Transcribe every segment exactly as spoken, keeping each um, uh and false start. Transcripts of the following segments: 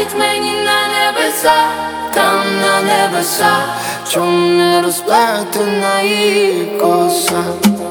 скажіть мені на небеса, там на небеса, чому не розплетена її коса?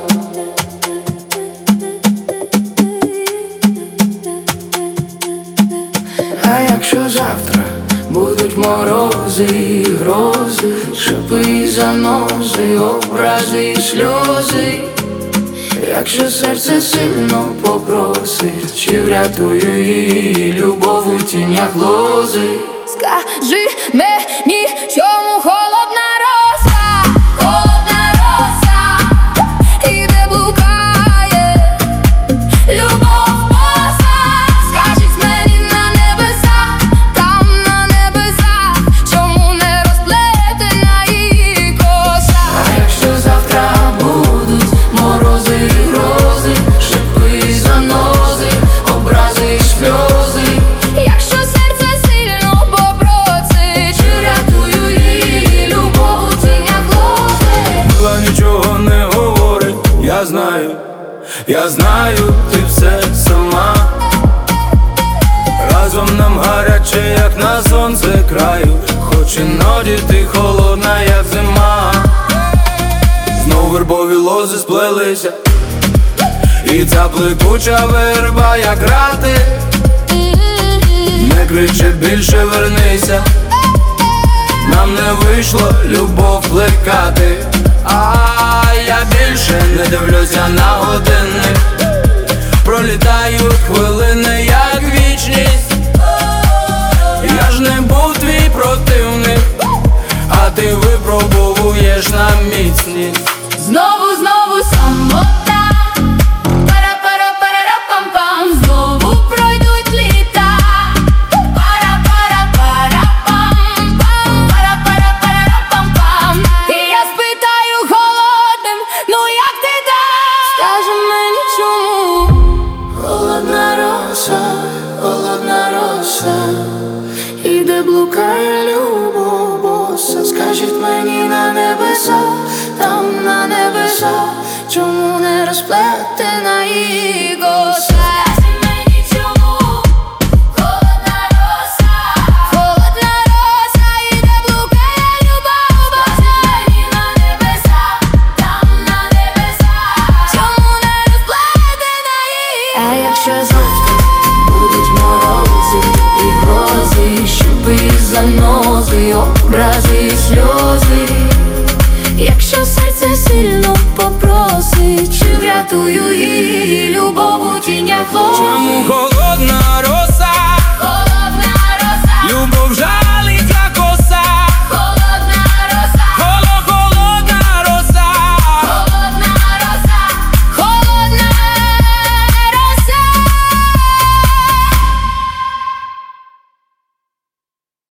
А якщо завтра будуть морози і грози, шипи і занози, образи і сльози, якщо серце сильно попросить, чи врятую її любов у тінях лози? Скажи мені, чому холодна роса, холодна роса, і де блукає любов боса? Скажіть мені на небеса, там на небеса, чому не розплетена її коса? А якщо завтра будуть морози і грози, шипи і занози, образи і сльози, якщо серце сильно попросить, чи врятую її любов у тінях лози? Мила нічого не говорить, я знаю, я знаю, ти все сама. Разом нам гаряче, як на сонце краю, хоч іноді ти холодна, як зима. Знов вербові лози сплелися, і ця плекуча верба, як грати, не кричи більше, вернися. Нам не вийшло любов плекати, а я більше не дивлюся на годинник. Пролітають хвилини, як вічність. Я ж не був твій противник, а ти випробовуєш на міцність. знову, знову самота, пара-пара-пара-пам-пам, знову пройдуть літа, пара-пара-пара-пам-пам, пара-пара-пара-пам-пам. І я спитаю холодним, ну як ти так? Скажи мені чому? Холодна роса, холодна роса, і де блукає любов боса? Скажіть мені на небеса, там на небеса, чому не розплетена її коса? Скажи мені чому? Холодна роса, холодна роса, і де блукає любов боса? Скажи мені на небеса, там на небеса, чому не розплетена її? А якщо завтра будуть морози і грози, шипи і занози, образи і сльози, якщо серце сильно попросить, чи врятую її любов у тінях лози? Чому холодна роса?